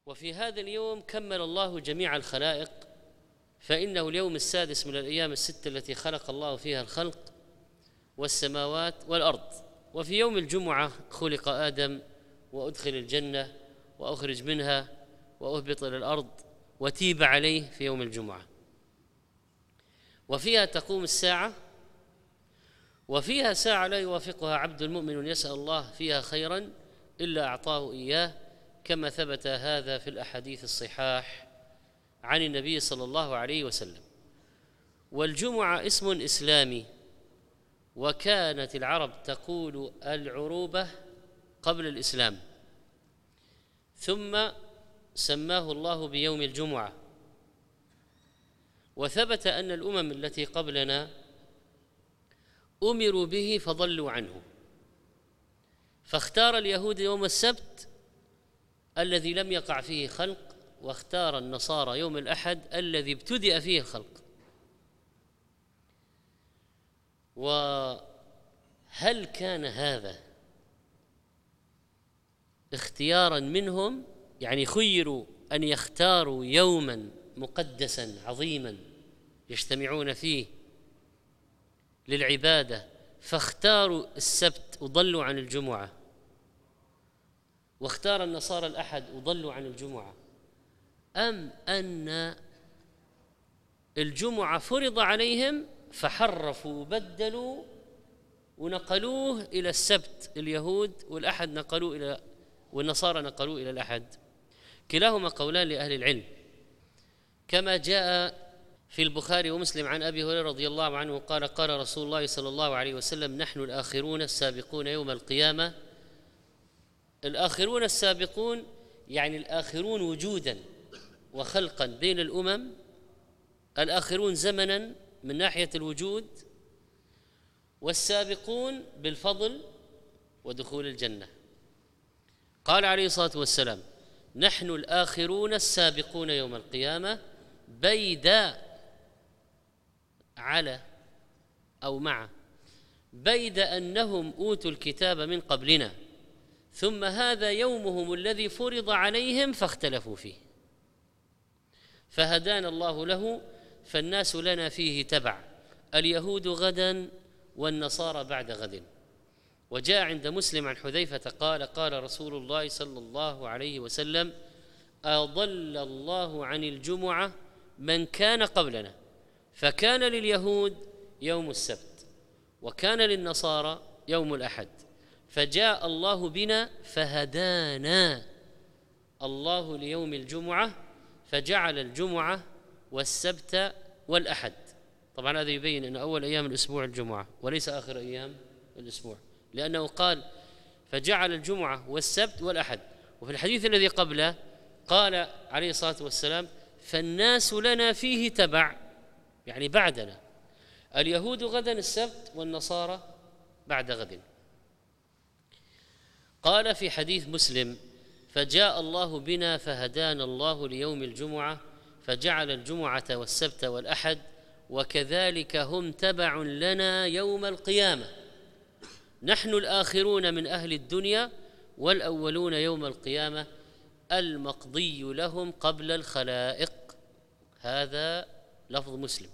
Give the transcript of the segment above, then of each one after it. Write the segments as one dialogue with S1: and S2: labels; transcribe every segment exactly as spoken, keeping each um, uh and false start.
S1: وفي هذا اليوم كمل الله جميع الخلائق، فإنه اليوم السادس من الأيام الستة التي خلق الله فيها الخلق والسماوات والأرض. وفي يوم الجمعة خلق آدم وأدخل الجنة وأخرج منها وأهبط إلى الأرض وتيب عليه في يوم الجمعة. وفيها تقوم الساعة، وفيها ساعة لا يوافقها عبد المؤمن يسأل الله فيها خيرا إلا أعطاه إياه، كما ثبت هذا في الأحاديث الصحاح عن النبي صلى الله عليه وسلم. والجمعة اسم إسلامي، وكانت العرب تقول العروبة قبل الإسلام، ثم سماه الله بيوم الجمعة. وثبت أن الأمم التي قبلنا أمروا به فضلوا عنه، فاختار اليهود يوم السبت الذي لم يقع فيه خلق، واختار النصارى يوم الأحد الذي ابتدأ فيه الخلق. وهل كان هذا اختيارا منهم؟ يعني خيروا أن يختاروا يوما مقدسا عظيما يجتمعون فيه للعبادة، فاختاروا السبت وضلوا عن الجمعة، واختار النصارى الأحد وضلوا عن الجمعة، أم أن الجمعة فرض عليهم فحرفوا وبدلوا ونقلوه إلى السبت اليهود، والأحد نقلوه إلى والنصارى نقلوه إلى الأحد؟ كلاهما قولان لأهل العلم، كما جاء في البخاري ومسلم عن أبي هريرة رضي الله عنه قال قال رسول الله صلى الله عليه وسلم: نحن الآخرون السابقون يوم القيامة. الآخرون السابقون يعني الآخرون وجودا وخلقا بين الأمم، الآخرون زمنا من ناحية الوجود، والسابقون بالفضل ودخول الجنة. قال عليه الصلاة والسلام: نحن الآخرون السابقون يوم القيامة بيد على أو مع بيد أنهم أوتوا الكتاب من قبلنا، ثم هذا يومهم الذي فرض عليهم فاختلفوا فيه، فهدانا الله له، فالناس لنا فيه تبع، اليهود غدا والنصارى بعد غد. وجاء عند مسلم عن حذيفة قال قال رسول الله صلى الله عليه وسلم: أضل الله عن الجمعة من كان قبلنا، فكان لليهود يوم السبت وكان للنصارى يوم الأحد، فجاء الله بنا فهدانا الله ليوم الجمعة، فجعل الجمعة والسبت والأحد. طبعا هذا يبين أن أول أيام الأسبوع الجمعة وليس آخر أيام الأسبوع، لأنه قال فجعل الجمعة والسبت والأحد. وفي الحديث الذي قبله قال عليه الصلاة والسلام: فالناس لنا فيه تبع، يعني بعدنا، اليهود غدا السبت والنصارى بعد غد. قال في حديث مسلم: فجاء الله بنا فهدانا الله ليوم الجمعة، فجعل الجمعة والسبت والأحد، وكذلك هم تبع لنا يوم القيامة، نحن الآخرون من أهل الدنيا والأولون يوم القيامة، المقضي لهم قبل الخلائق. هذا لفظ مسلم.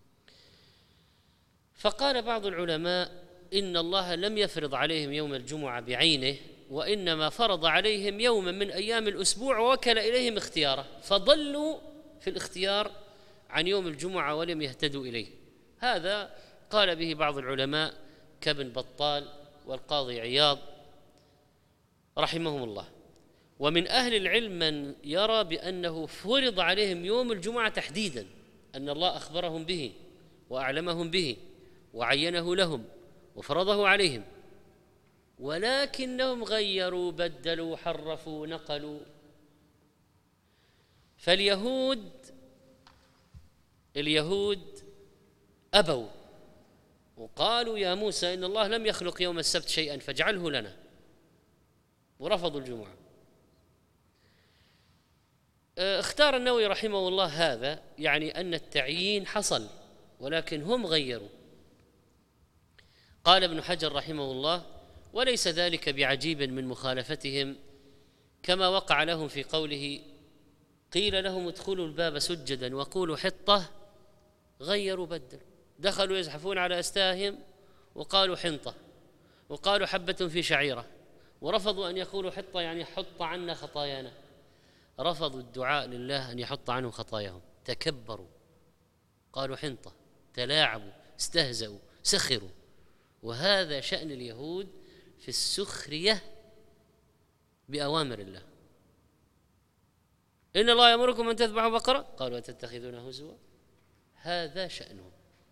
S1: فقال بعض العلماء إن الله لم يفرض عليهم يوم الجمعة بعينه، وإنما فرض عليهم يوما من أيام الأسبوع ووكل إليهم اختياره، فضلوا في الاختيار عن يوم الجمعة ولم يهتدوا إليه. هذا قال به بعض العلماء كابن بطال والقاضي عياض رحمهم الله. ومن أهل العلم من يرى بأنه فرض عليهم يوم الجمعة تحديدا، أن الله أخبرهم به وأعلمهم به وعينه لهم وفرضه عليهم، ولكنهم غيروا بدلوا حرفوا نقلوا. فاليهود اليهود أبوا وقالوا: يا موسى إن الله لم يخلق يوم السبت شيئا فاجعله لنا، ورفضوا الجمعة. اختار النووي رحمه الله هذا، يعني أن التعيين حصل ولكن هم غيروا. قال ابن حجر رحمه الله: وليس ذلك بعجيب من مخالفتهم، كما وقع لهم في قوله قيل لهم ادخلوا الباب سجدا وقولوا حطة غيروا بدل، دخلوا يزحفون على أستاهم وقالوا حنطة، وقالوا حبة في شعيرة، ورفضوا أن يقولوا حطة يعني حط عنا خطايانا، رفضوا الدعاء لله أن يحط عنهم خطاياهم، تكبروا، قالوا حنطة، تلاعبوا، استهزأوا، سخروا. وهذا شأن اليهود في السخرية بأوامر الله. إن الله يأمركم أن تذبحوا بقرة، قالوا أتتخذون هزوا، هذا شأنهم.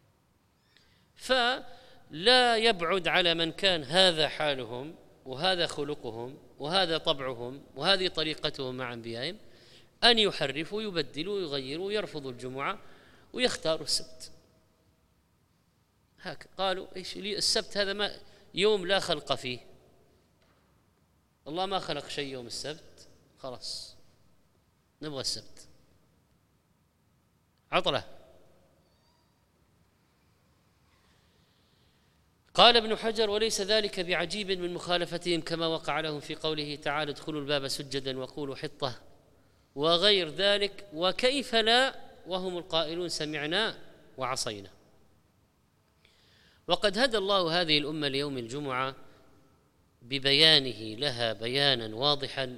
S1: فلا يبعد على من كان هذا حالهم وهذا خلقهم وهذا طبعهم وهذه طريقتهم مع أنبيائهم أن يحرفوا يبدلوا يغيروا يرفضوا الجمعة ويختاروا السبت. هكذا قالوا إيش السبت هذا ما يوم لا خلق فيه، الله ما خلق شيء يوم السبت، خلاص نبغى السبت عطلة. قال ابن حجر وليس ذلك بعجيب من مخالفتهم كما وقع لهم في قوله تعالى ادخلوا الباب سجدا وقولوا حطة وغير ذلك، وكيف لا وهم القائلون سمعنا وعصينا. وقد هدى الله هذه الأمة ليوم الجمعة ببيانه لها بيانا واضحا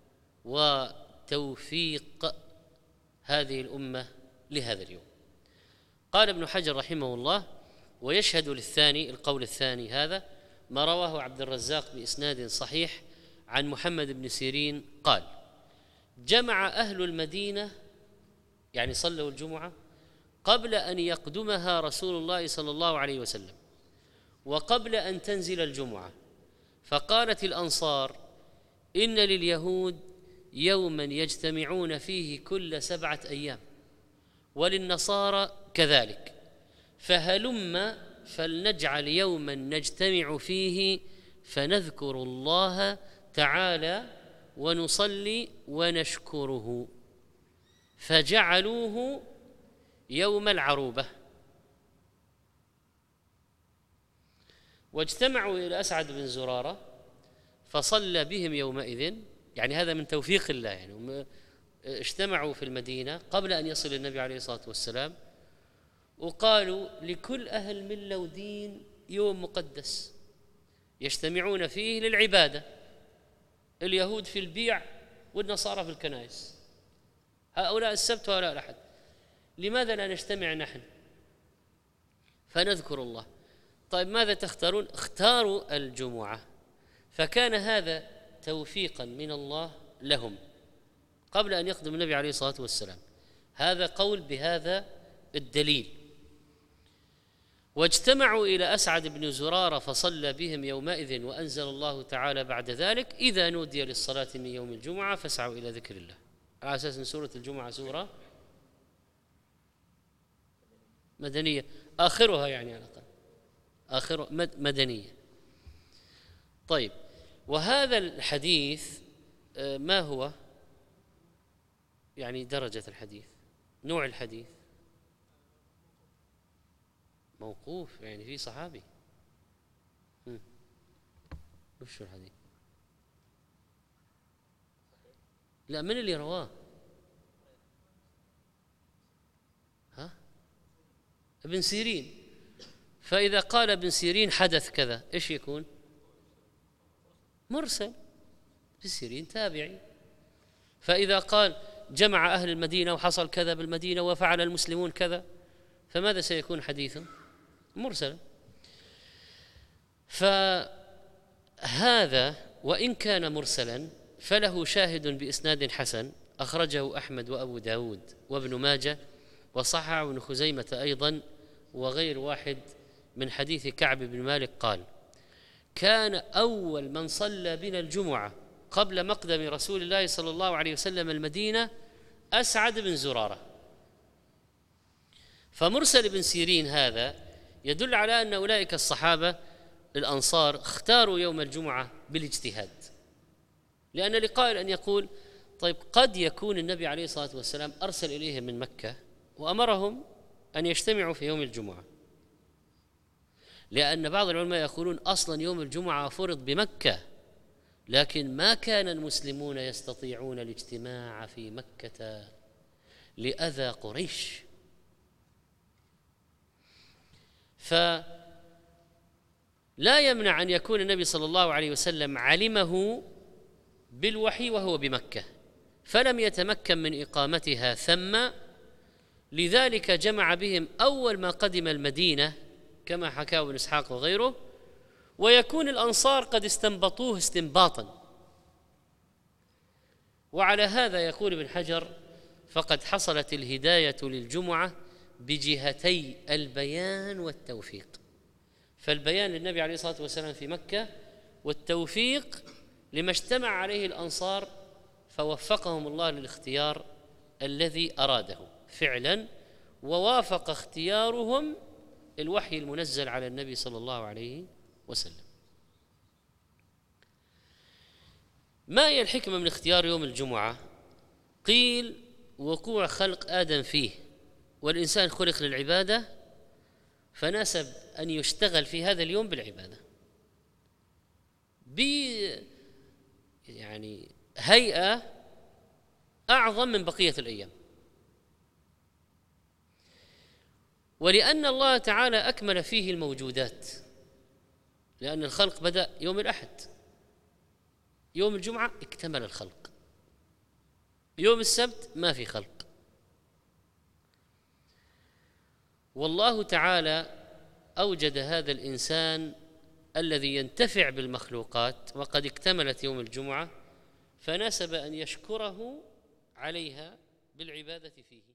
S1: وتوفيق هذه الأمة لهذا اليوم. قال ابن حجر رحمه الله ويشهد للثاني القول الثاني هذا ما رواه عبد الرزاق بإسناد صحيح عن محمد بن سيرين قال جمع أهل المدينة يعني صلوا الجمعة قبل أن يقدمها رسول الله صلى الله عليه وسلم وقبل أن تنزل الجمعة، فقالت الأنصار إن لليهود يوما يجتمعون فيه كل سبعة أيام وللنصارى كذلك، فهلم فلنجعل يوما نجتمع فيه فنذكر الله تعالى ونصلي ونشكره، فجعلوه يوم العروبة. واجتمعوا إلى أسعد بن زرارة فصلى بهم يومئذ، يعني هذا من توفيق الله، يعني اجتمعوا في المدينة قبل أن يصل النبي عليه الصلاة والسلام، وقالوا لكل أهل ملة ودين يوم مقدس يجتمعون فيه للعبادة، اليهود في البيع والنصارى في الكنائس، هؤلاء السبت وهؤلاء الأحد، لماذا لا نجتمع نحن فنذكر الله؟ طيب ماذا تختارون؟ اختاروا الجمعة، فكان هذا توفيقا من الله لهم قبل أن يقدم النبي عليه الصلاة والسلام. هذا قول بهذا الدليل. واجتمعوا إلى أسعد بن زرارة فصلى بهم يومئذ وأنزل الله تعالى بعد ذلك إذا نودي للصلاة من يوم الجمعة فاسعوا إلى ذكر الله، على أساس أن سورة الجمعة سورة مدنية آخرها، يعني على الأقل آخر مدنية. طيب وهذا الحديث ما هو يعني درجة الحديث، نوع الحديث؟ موقوف، يعني في صحابي. وش الحديث؟ لا، من اللي رواه؟ ها؟ ابن سيرين. فإذا قال ابن سيرين حدث كذا إيش يكون؟ مرسل. ابن سيرين تابعي. فإذا قال جمع أهل المدينة وحصل كذا بالمدينة وفعل المسلمون كذا، فماذا سيكون حديثا؟ مرسل. فهذا وإن كان مرسلا فله شاهد بإسناد حسن أخرجه أحمد وأبو داود وابن ماجه وصححه ابن خزيمة أيضا وغير واحد من حديث كعب بن مالك قال كان أول من صلى بنا الجمعة قبل مقدم رسول الله صلى الله عليه وسلم المدينة أسعد بن زرارة. فمرسل بن سيرين هذا يدل على أن أولئك الصحابة الأنصار اختاروا يوم الجمعة بالاجتهاد، لأن لقائل أن يقول طيب قد يكون النبي عليه الصلاة والسلام أرسل إليهم من مكة وأمرهم أن يجتمعوا في يوم الجمعة، لأن بعض العلماء يقولون أصلا يوم الجمعة فرض بمكة، لكن ما كان المسلمون يستطيعون الاجتماع في مكة لأذى قريش. فلا يمنع أن يكون النبي صلى الله عليه وسلم علمه بالوحي وهو بمكة فلم يتمكن من إقامتها ثم، لذلك جمع بهم أول ما قدم المدينة كما حكاه ابن إسحاق وغيره، ويكون الأنصار قد استنبطوه استنباطا. وعلى هذا يقول ابن حجر: فقد حصلت الهداية للجمعة بجهتي البيان والتوفيق. فالبيان للنبي عليه الصلاة والسلام في مكة، والتوفيق لما اجتمع عليه الأنصار فوفقهم الله للاختيار الذي أراده فعلا، ووافق اختيارهم الوحي المنزل على النبي صلى الله عليه وسلم. ما هي الحكمة من اختيار يوم الجمعة؟ قيل: وقوع خلق آدم فيه، والإنسان خلق للعبادة، فناسب أن يشتغل في هذا اليوم بالعبادة ب يعني هيئة أعظم من بقية الأيام. ولأن الله تعالى أكمل فيه الموجودات، لأن الخلق بدأ يوم الأحد، يوم الجمعة اكتمل الخلق، يوم السبت ما في خلق. والله تعالى أوجد هذا الإنسان الذي ينتفع بالمخلوقات وقد اكتملت يوم الجمعة، فناسب أن يشكره عليها بالعبادة فيه.